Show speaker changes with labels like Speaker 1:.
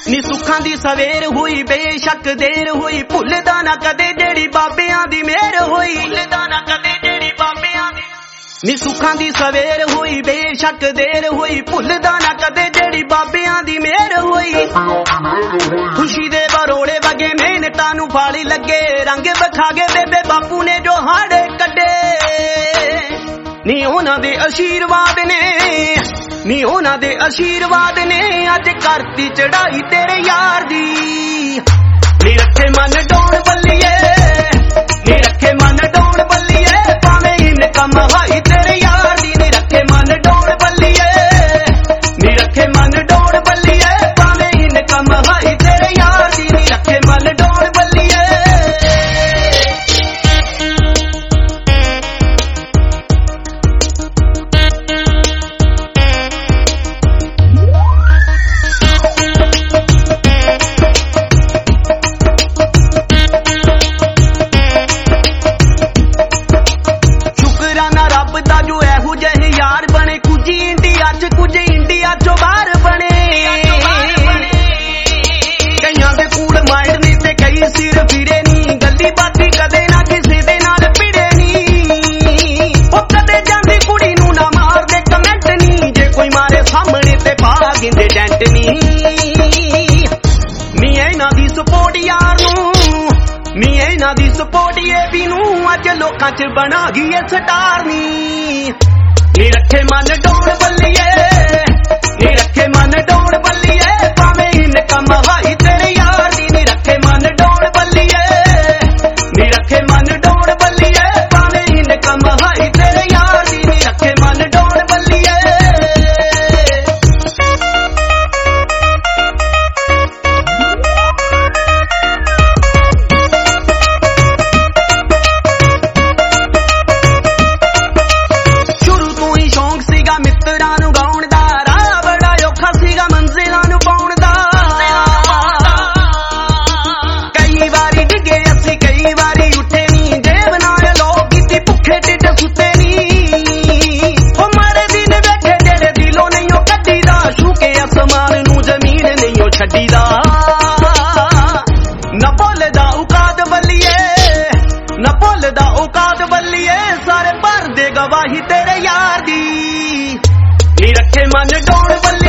Speaker 1: ਨੀ ਸੁੱਖਾਂ ਦੀ ਸਵੇਰ ਹੋਈ ਬੇਸ਼ੱਕ ਦੇਰ ਹੋਈ, ਭੁੱਲਦਾ ਨਾ ਕਦੇ ਜਿਹੜੀ ਬਾਬਿਆਂ ਦੀ ਮਿਹਰ ਹੋਈ, ਭੁੱਲਦਾ ਨਾ ਕਦੇ ਜਿਹੜੀ ਬਾਬਿਆਂ ਦੀ। ਨੀ ਸੁੱਖਾਂ ਦੀ ਸਵੇਰ ਹੋਈ ਬੇਸ਼ੱਕ ਦੇਰ ਹੋਈ, ਭੁੱਲਦਾ ਨਾ ਕਦੇ ਜਿਹੜੀ ਬਾਬਿਆਂ ਦੀ ਮਿਹਰ ਹੋਈ। ਖੁਸ਼ੀ ਦੇ ਬਰੋੜੇ ਵਗੇ ਮਿਹਨਤਾਂ ਨੂੰ ਫਾਲੀ ਲੱਗੇ, ਰੰਗ ਵਿਖਾ ਕੇ ਬੇਬੇ ਬਾਪੂ ਨੇ ਜੋ ਹਾੜੇ ਕੱਢੇ। ਨੀ ਉਹਨਾਂ ਦੇ ਆਸ਼ੀਰਵਾਦ ਨੇ, ਨੀ ਉਹਨਾਂ ਦੇ ਆਸ਼ੀਰਵਾਦ ਨੇ ਅੱਜ ਕਰਤੀ ਚੜਾਈ ਤੇਰੇ ਯਾਰ ਦੀ। ਨੀ ਰੱਖੇ ਮਨ ਡੋਣ ਬੱਲੀਏ, ਨੀ ਰੱਖੇ ਮਨ ਡੋਣ ਬੱਲੀਏ, ਭਾਵੇਂ ਇਨਕਮ ਹਾਈ ਤੇਰੇ ਯਾਰ ਦੀ। ਨੀ ਰੱਖੇ ਮਨ ਡੋਣ ਬੱਲੀਏ, ਨੀ ਰੱਖੇ ਮਨ ਡੋਣ ਬੱਲੀਏ, ਭਾਵੇਂ ਇਨਕਮ ਹਾਈ ਤੇਰੇ ਯਾਰ ਦੀ। ਨੀ ਰੱਖੇ ਮਨ ਡੋਣ ਬੱਲੀਏ। ਕੁਝ ਇੰਡੀਆ ਚੋਂ ਬਾਹਰ ਬਣੇ, ਕਈਆਂ ਦੇ ਕੂੜ ਮਾਈਂਡ ਨੇ ਤੇ ਕਈ ਸਿਰ ਫਿਰੇ ਨੀ, ਗੱਲੀ ਬਾਤੀ ਕਦੇ ਨਾ ਕਿਸੇ ਦੇ ਨਾਲ ਭਿੜੇ ਨੀ। ਉਹ ਕਦੇ ਜਾਂਦੀ ਕੁੜੀ ਨੂੰ ਨਾ ਮਾਰਦੇ ਕਮੈਂਟ ਨੀ, ਜੇ ਕੋਈ ਮਾਰੇ ਸਾਹਮਣੇ ਤੇ ਪਾ ਗਿੰਦੇ ਡੈਂਟ ਨੀ। ਨੀ ਇਹਨਾਂ ਦੀ ਸਪੋਰਟ ਯਾਰ ਨੂੰ, ਨੀ ਇਹਨਾਂ ਦੀ ਸਪੋਰਟ ਇਹ ਵੀ ਨੂੰ ਅੱਜ ਲੋਕਾਂ 'ਚ ਬਣਾ ਗਈ ਏ ਸਟਾਰ ਨੀ। ਨੀ ਰੱਖੇ ਮਨ ਡੋਣ ਬੱਲੀਏ, ਨੀ ਰੱਖੇ ਮਨ ਡੋਣ ਬੱਲੀਏ, ਭਾਵੇਂ ਇਨਕਮ ਹਾਈ ਤੇਰੇ ਯਾਰ ਦੀ। ਨੀ ਰੱਖੇ ਮਨ ਡੋਣ ਬੱਲੀਏ, ਨੀ ਰੱਖੇ ਮਨ ਡੋਣ ਬੱਲੀਏ, ਭਾਵੇਂ ਇਨਕਮ ਹਾਈ ਤੇਰੇ ਯਾਰ ਦੀ। ਨੀ ਰੱਖੇ ਮਨ ਡੋਣ ਬੱਲੀਏ। ਮਿੱਤਰਾਂ ਨੂੰ ਗਾਉਣ ਦਾ ਰਾਹ ਬੜਾ ਔਖਾ ਸੀਗਾ ਮੰਜ਼ਿਲਾਂ ਨੂੰ ਪਾਉਣ ਦਾ। ਕਈ ਵਾਰੀ ਡਿੱਗੇ ਅਸੀਂ ਕਈ ਵਾਰੀ ਉੱਠੇ ਨੀ, ਜੇਬ ਨਾਲ ਲੋਕ ਕੀਤੀ ਭੁੱਖੇ ਢਿੱਡ ਸੁੱਤੇ ਨੀ। ਉਹ ਮਾਰੇ ਦਿਨ ਵੇਖੇ ਜਿਹੜੇ ਦਿਲੋਂ ਨਹੀਂ ਉਹ ਕੱਢੀ ਦਾ, ਛੂਕੇ ਅਸਮਾਨ ਨੂੰ ਜ਼ਮੀਨ ਨਹੀਂ ਉਹ ਛੱਡੀ ਦਾ। ਨਾ ਭੁੱਲਦਾ ਔਕਾਤ ਬੱਲੀਏ, ਨਾ ਭੁੱਲਦਾ ਔਕਾਤ ਬੱਲੀਏ, ਸਾਰੇ ਭਰਦੇ ਗਵਾਹੀ ਤੇਰੇ ਯਾਰ ਦੀ। ਨੀ ਰੱਖੇ ਮਨ ਡੋਣ ਬੱਲੀਏ।